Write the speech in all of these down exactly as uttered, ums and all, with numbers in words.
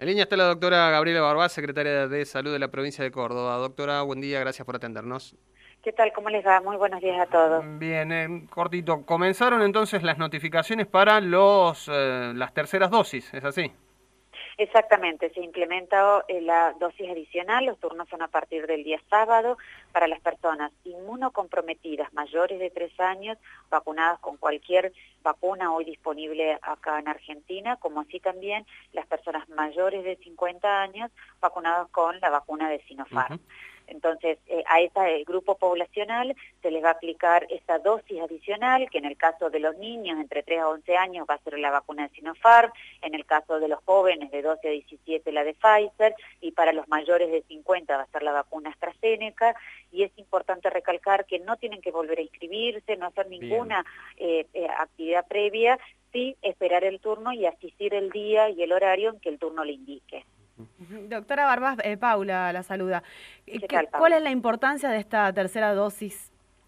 En línea está la doctora Gabriela Barbás, secretaria de Salud de la provincia de Córdoba. Doctora, buen día, gracias por atendernos. ¿Qué tal? ¿Cómo les va? Muy buenos días a todos. Bien, eh, cortito. Comenzaron entonces las notificaciones para los eh, las terceras dosis, ¿es así? Exactamente, se implementó eh, la dosis adicional, los turnos son a partir del día sábado para las personas inmunocomprometidas mayores de tres años, vacunadas con cualquier vacuna hoy disponible acá en Argentina, como así también las personas mayores de cincuenta años vacunadas con la vacuna de Sinopharm. Ujú. Entonces, eh, a ese grupo poblacional se les va a aplicar esta dosis adicional, que en el caso de los niños entre tres a once años va a ser la vacuna de Sinopharm, en el caso de los jóvenes de doce a diecisiete la de Pfizer, y para los mayores de cincuenta va a ser la vacuna AstraZeneca, y es importante recalcar que no tienen que volver a inscribirse, no hacer Bien. ninguna eh, eh, actividad previa, sí esperar el turno y asistir el día y el horario en que el turno le indique. Ujú. Doctora Barbás, eh, Paula la saluda. Eh, ¿Qué ¿Qué- tal, ¿Cuál es Paula? la importancia de esta tercera dosis?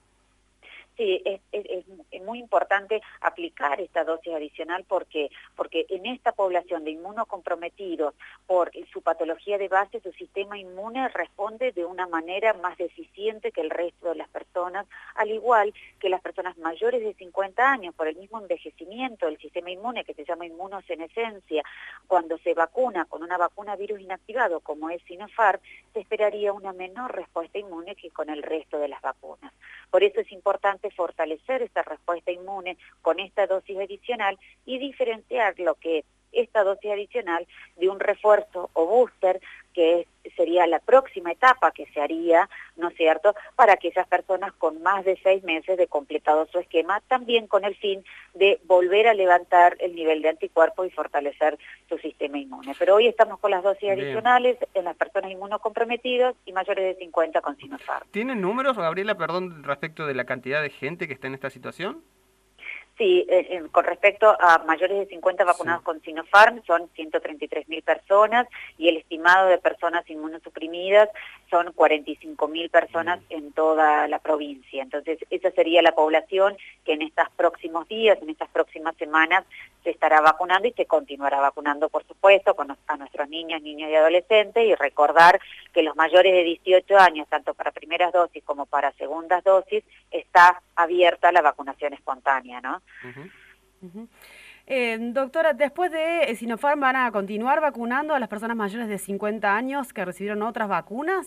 Sí, es, es, es- es muy importante aplicar esta dosis adicional porque, porque en esta población de inmunocomprometidos por su patología de base, su sistema inmune responde de una manera más deficiente que el resto de las personas, al igual que las personas mayores de cincuenta años, por el mismo envejecimiento del sistema inmune que se llama inmunosenescencia. Cuando se vacuna con una vacuna virus inactivado como es Sinopharm, se esperaría una menor respuesta inmune que con el resto de las vacunas. Por eso es importante fortalecer esta respuesta inmune con esta dosis adicional y diferenciar lo que es esta dosis adicional de un refuerzo o booster, que es, sería la próxima etapa que se haría, ¿no es cierto?, para aquellas personas con más de seis meses de completado su esquema, también con el fin de volver a levantar el nivel de anticuerpos y fortalecer su sistema inmune. Pero hoy estamos con las dosis Bien. adicionales en las personas inmunocomprometidas y mayores de cincuenta con Sinopharm. ¿Tienen números, Gabriela, perdón, respecto de la cantidad de gente que está en esta situación? Sí, eh, eh, con respecto a mayores de cincuenta Sí. vacunados con Sinopharm, son ciento treinta y tres mil personas y el estimado de personas inmunosuprimidas son cuarenta y cinco mil personas Bien. en toda la provincia. Entonces, esa sería la población que en estos próximos días, en estas próximas semanas, se estará vacunando y se continuará vacunando, por supuesto, con, a nuestros niños, niños y adolescentes, y recordar que los mayores de dieciocho años, tanto para primeras dosis como para segundas dosis, está abierta la vacunación espontánea, ¿no? Ujú. Ujú. Eh, doctora, después de eh, Sinopharm, ¿van a continuar vacunando a las personas mayores de cincuenta años que recibieron otras vacunas?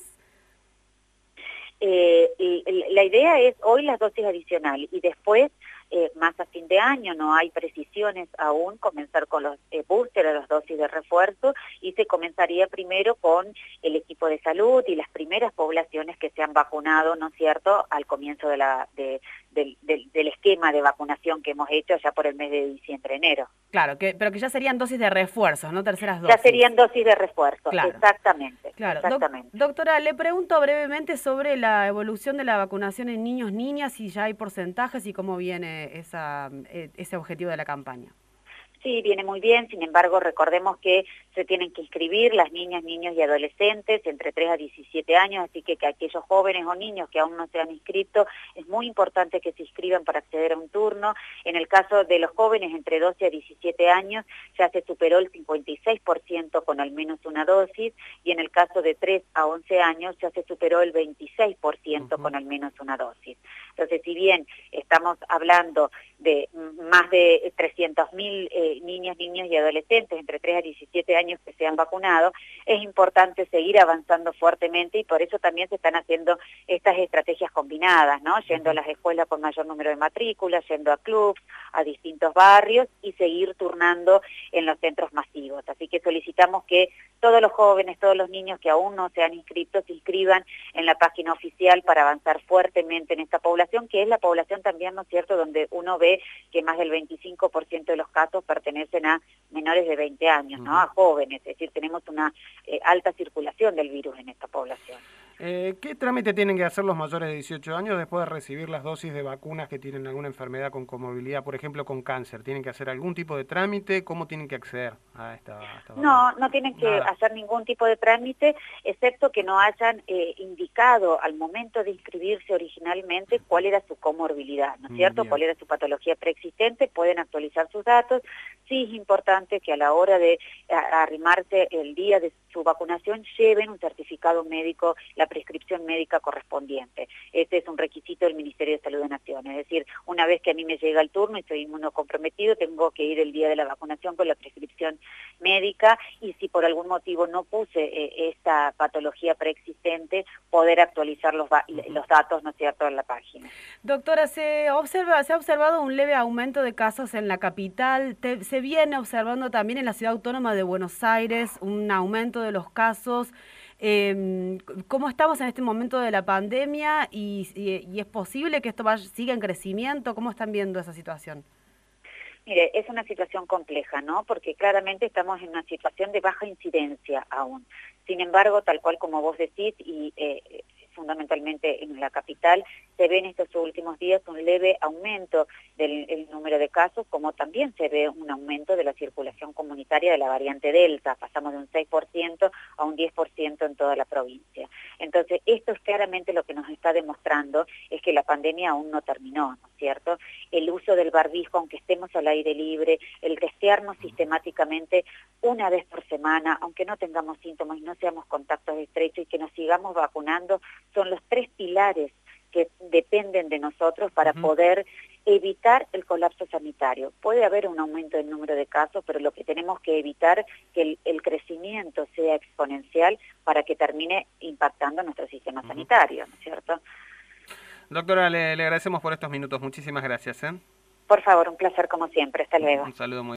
Eh, y la idea es hoy las dosis adicionales y después, eh, más a fin de año, no hay precisiones aún, comenzar con los eh, booster, las dosis de refuerzo, y se comenzaría primero con el equipo de salud y las primeras poblaciones que se han vacunado, ¿no es cierto?, al comienzo de la, de, del, del, del esquema de vacunación que hemos hecho ya por el mes de diciembre, enero. Claro, que, pero que ya serían dosis de refuerzos, no terceras Ya dosis. serían dosis de refuerzo, Claro, exactamente, claro. Doc- exactamente. doctora, le pregunto brevemente sobre la evolución de la vacunación en niños, niñas, si ya hay porcentajes y cómo viene esa, eh, ese objetivo de la campaña. Sí, viene muy bien, sin embargo, recordemos que se tienen que inscribir las niñas, niños y adolescentes entre tres a diecisiete años, así que, que aquellos jóvenes o niños que aún no se han inscrito, es muy importante que se inscriban para acceder a un turno. En el caso de los jóvenes entre doce a diecisiete años, ya se superó el cincuenta y seis por ciento con al menos una dosis, y en el caso de tres a once años ya se superó el veintiséis por ciento Ujú. con al menos una dosis. Entonces, si bien estamos hablando de más de trescientos mil eh, niñas, niños y adolescentes entre tres a diecisiete años que se han vacunado, es importante seguir avanzando fuertemente y por eso también se están haciendo estas estrategias combinadas, ¿no? Yendo a Ujú. las escuelas con mayor número de matrículas, yendo a clubs, a distintos barrios y seguir turnando en los centros masivos. Así que solicitamos que todos los jóvenes, todos los niños que aún no se han inscrito, se inscriban en la página oficial para avanzar fuertemente en esta población, que es la población también, ¿no es cierto?, donde uno ve que más del veinticinco por ciento de los casos pertenecen a menores de veinte años, ¿no?, Ujú. a jóvenes, es decir, tenemos una eh, alta circulación del virus en esta población. Eh, ¿Qué trámite tienen que hacer los mayores de dieciocho años después de recibir las dosis de vacunas que tienen alguna enfermedad con comorbilidad, por ejemplo con cáncer? ¿Tienen que hacer algún tipo de trámite? ¿Cómo tienen que acceder a esta, a esta vacuna? No, no tienen que Nada. hacer ningún tipo de trámite, excepto que no hayan eh, indicado al momento de inscribirse originalmente cuál era su comorbilidad, ¿no es cierto? Bien. Cuál era su patología preexistente, pueden actualizar sus datos. Sí es importante que a la hora de a, arrimarse el día de su vacunación lleven un certificado médico, la prescripción médica correspondiente. Este es un requisito del Ministerio de Salud de Nación, es decir, una vez que a mí me llega el turno y soy inmunocomprometido, tengo que ir el día de la vacunación con la prescripción médica, y si por algún motivo no puse eh, esta patología preexistente, poder actualizar los, los datos, ¿no es cierto?, en la página. Doctora, se observa, se ha observado un leve aumento de casos en la capital. Te, se viene observando también en la ciudad autónoma de Buenos Aires un aumento de los casos. Eh, ¿Cómo estamos en este momento de la pandemia y, y, y es posible que esto vaya, siga en crecimiento? ¿Cómo están viendo esa situación? Mire, es una situación compleja, ¿no? Porque claramente estamos en una situación de baja incidencia aún. Sin embargo, tal cual como vos decís, y eh, fundamentalmente en la capital, se ve en estos últimos días un leve aumento del el número de casos, como también se ve un aumento de la circulación comunitaria de la variante Delta. Pasamos de un seis por ciento a un diez por ciento en toda la provincia. Entonces, esto es claramente lo que nos está demostrando, es que la pandemia aún no terminó, ¿no es cierto? El uso del barbijo, aunque estemos al aire libre, el testearnos sistemáticamente una vez por semana, aunque no tengamos síntomas y no seamos contactos estrechos, y que nos sigamos vacunando, son los tres pilares que dependen de nosotros para uh-huh. poder evitar el colapso sanitario. Puede haber un aumento del número de casos, pero lo que tenemos que evitar es que el, el crecimiento sea exponencial para que termine impactando nuestro sistema uh-huh. sanitario, ¿no es cierto? Doctora, le, le agradecemos por estos minutos. Muchísimas gracias. ¿eh? Por favor, un placer como siempre. Hasta luego. Un saludo muy